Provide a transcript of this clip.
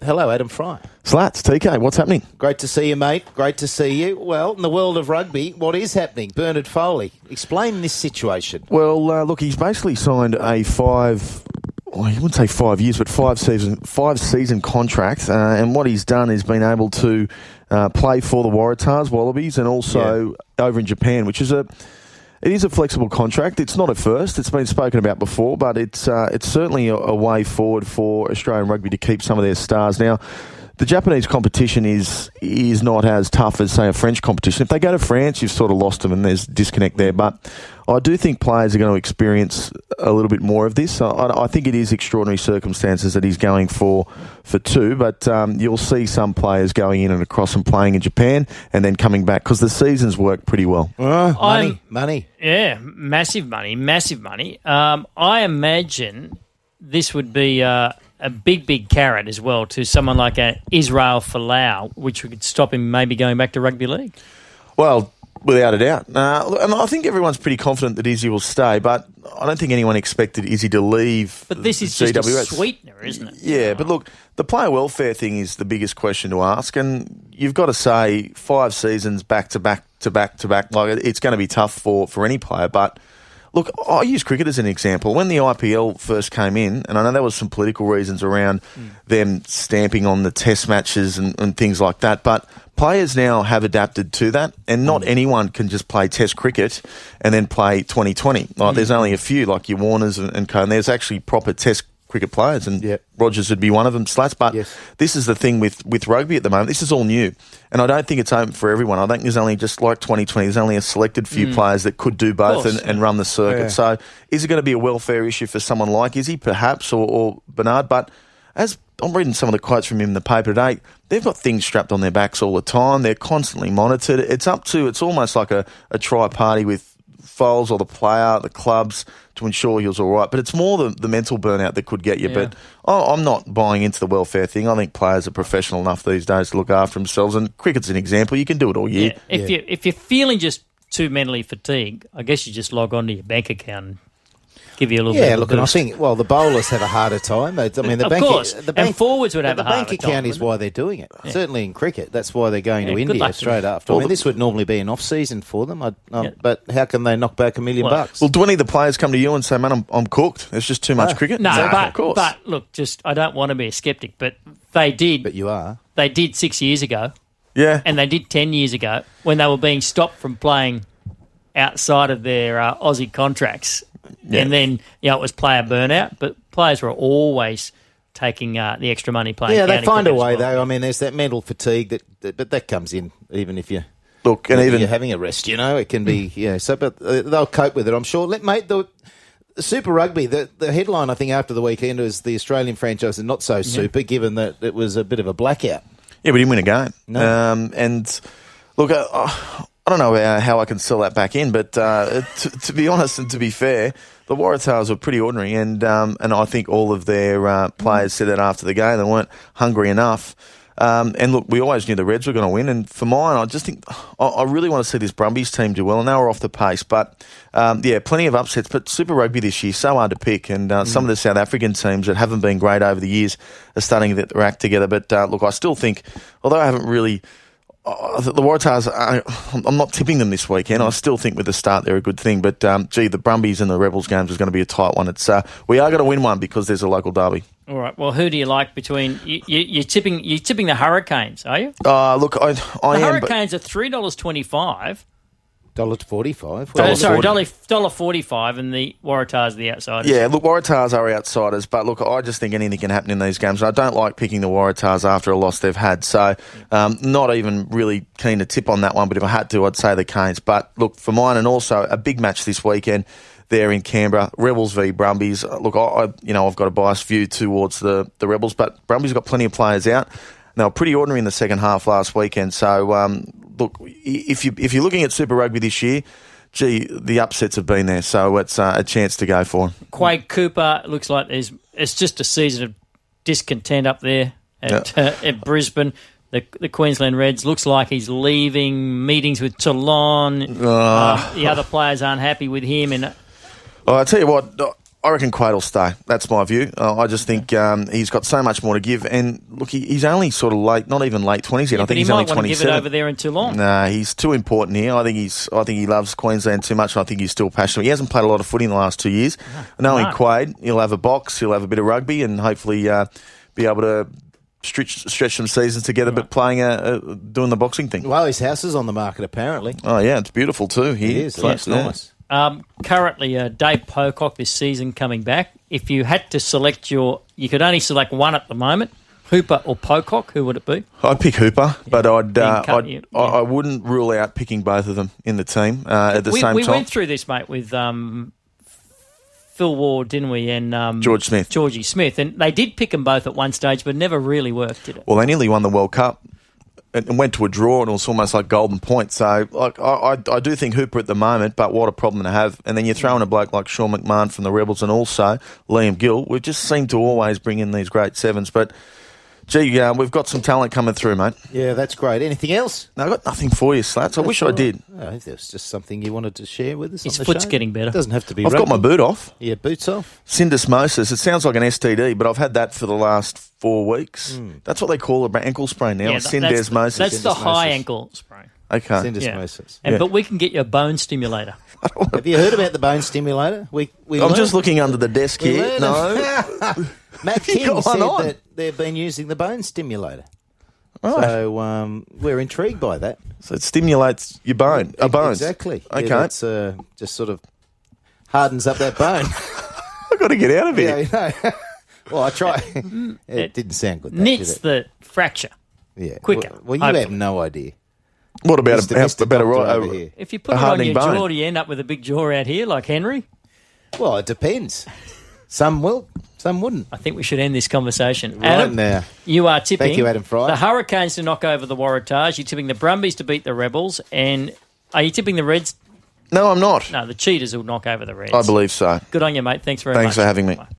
Hello, Adam Fry. Slats, TK, what's happening? Great to see you, mate. Great to see you. Well, in the world of rugby, what is happening? Bernard Foley, explain this situation. Well, look, he's basically signed a I wouldn't say 5 years, but five season contract. And what he's done is been able to play for the Waratahs Wallabies and also over in Japan, which is it is a flexible contract. It's not a first. It's been spoken about before, but it's certainly a way forward for Australian rugby to keep some of their stars. Now, the Japanese competition is not as tough as, say, a French competition. If they go to France, you've sort of lost them and there's disconnect there. But I do think players are going to experience a little bit more of this. I think it is extraordinary circumstances that he's going for two, but you'll see some players going in and across and playing in Japan and then coming back because the seasons work pretty well. Money. Yeah, massive money. I imagine this would be a big carrot as well to someone like Israel Folau, which could stop him maybe going back to rugby league. Well, without a doubt. And I think everyone's pretty confident that Izzy will stay, but I don't think anyone expected Izzy to leave. But this is just a sweetener, isn't it? Yeah, but look, the player welfare thing is the biggest question to ask, and you've got to say 5 seasons back to back. Like, it's going to be tough for any player, but look, I use cricket as an example. When the IPL first came in, and I know there was some political reasons around them stamping on the test matches and things like that, but players now have adapted to that, and not anyone can just play test cricket and then play 2020. Like, there's only a few, like your Warners and co, and there's actually proper test cricket players, and Rogers would be one of them, Slats. But this is the thing with rugby at the moment. This is all new, and I don't think it's open for everyone. I think there's only, just like 2020, there's only a selected few players that could do both and run the circuit. Yeah. So is it going to be a welfare issue for someone like Izzy, perhaps, or Bernard? But as I'm reading some of the quotes from him in the paper today, they've got things strapped on their backs all the time. They're constantly monitored. It's almost like a tri-party with Foles or the player, the clubs, to ensure he was all right. But it's more the mental burnout that could get you. Yeah. But I'm not buying into the welfare thing. I think players are professional enough these days to look after themselves. And cricket's an example. You can do it all year. Yeah. If you're feeling just too mentally fatigued, I guess you just log on to your bank account and give you a little bit of a boost. And I think, the bowlers have a harder time. I mean, and forwards would have a harder time. The bank account is why they're doing it. Yeah. Certainly in cricket, that's why they're going to India straight after. I mean, this would normally be an off-season for them, but how can they knock back $1 million? Well, do any of the players come to you and say, man, I'm cooked, there's just too much cricket? No, of course. But look, I don't want to be a sceptic, but they did. But you are. They did 6 years ago. Yeah. And they did 10 years ago when they were being stopped from playing outside of their Aussie contracts. Yeah. And then, it was player burnout, but players were always taking the extra money playing. Yeah, they find a way, though. I mean, there's that mental fatigue but that comes in even if you're having a rest, it can be, but they'll cope with it, I'm sure. Mate, the Super Rugby, the headline, I think, after the weekend was the Australian franchise is not so super, given that it was a bit of a blackout. Yeah, we didn't win a game. No. And look, I don't know how I can sell that back in, but to be honest and to be fair, the Waratahs were pretty ordinary, and I think all of their players said that after the game. They weren't hungry enough. And look, we always knew the Reds were going to win, and for mine, I just think I really want to see this Brumbies team do well, and they were off the pace. But, plenty of upsets. But Super Rugby this year, so hard to pick, and some of the South African teams that haven't been great over the years are starting to get their act together. But, look, I still think, although I haven't really... the Waratahs, I'm not tipping them this weekend. I still think with the start they're a good thing. But, the Brumbies and the Rebels games is going to be a tight one. It's we are going to win one because there's a local derby. All right. Well, who do you like between... You're tipping the Hurricanes, are you? Look, I am... The Hurricanes are $3.25. $1.45. $1.45 and the Waratahs are the outsiders. Yeah, look, Waratahs are outsiders, but look, I just think anything can happen in these games. I don't like picking the Waratahs after a loss they've had, so not even really keen to tip on that one, but if I had to, I'd say the Canes. But look, for mine, and also a big match this weekend there in Canberra, Rebels v Brumbies. Look, I've got a biased view towards the Rebels, but Brumbies got plenty of players out. They were pretty ordinary in the second half last weekend, so... Look, if you're looking at Super Rugby this year, the upsets have been there, so it's a chance to go for them. Quade Cooper, looks like it's just a season of discontent up there at Brisbane. The Queensland Reds, looks like he's leaving, meetings with Toulon. The other players aren't happy with him. And I'll tell you what, I reckon Quade will stay. That's my view. I just think he's got so much more to give. And look, he's only sort of late, not even late 20s yet. I think he's only 27. He might want to give it over there in too long. Nah, he's too important here. I think he loves Queensland too much. And I think he's still passionate. He hasn't played a lot of footy in the last 2 years. Knowing Quade, he'll have a box, he'll have a bit of rugby, and hopefully be able to stretch some seasons together, but playing doing the boxing thing. Well, his house is on the market apparently. Oh yeah, it's beautiful too. It is. It's nice. Currently, Dave Pocock this season coming back. If you had to select you could only select one at the moment, Hooper or Pocock, who would it be? I'd pick Hooper, but I wouldn't rule out picking both of them in the team at the same time. We went through this, mate, with Phil Ward, didn't we, and Georgie Smith, and they did pick them both at one stage, but never really worked, did it? Well, they nearly won the World Cup and went to a draw, and it was almost like golden point. So I do think Hooper at the moment, but what a problem to have. And then you throw in a bloke like Sean McMahon from the Rebels and also Liam Gill. We just seem to always bring in these great sevens. But, gee, we've got some talent coming through, mate. Yeah, that's great. Anything else? No, I've got nothing for you, Slats. I wish I did. Oh, if there was just something you wanted to share with us His on the foot's show. getting better. It doesn't have to be I've got my boot off. Yeah, boots off. Syndesmosis. It sounds like an STD, but I've had that for the last 4 weeks. That's what they call an ankle sprain now. Syndesmosis. That's the high ankle sprain. Okay. Syndesmosis. Yeah. But we can get you a bone stimulator. Have you heard about the bone stimulator? I'm just looking under the desk here. No. Matt King said that they've been using the bone stimulator. Right. So we're intrigued by that. So it stimulates your bone, bones. Exactly. Okay. Yeah, it's just sort of hardens up that bone. I've got to get out of here. Yeah, I know. Well, I try. It didn't sound good. Knits the fracture. Yeah. Quicker. Well, you have no idea. What about a better over here? If you put it on your jaw, do you end up with a big jaw out here like Henry? Well, it depends. Some will, some wouldn't. I think we should end this conversation. Right Adam, now. You are tipping. Thank you, Adam Fry. The Hurricanes to knock over the Waratahs. You're tipping the Brumbies to beat the Rebels. And are you tipping the Reds? No, I'm not. No, the Cheetahs will knock over the Reds. I believe so. Good on you, mate. Thanks very much. Thanks for having me. Bye.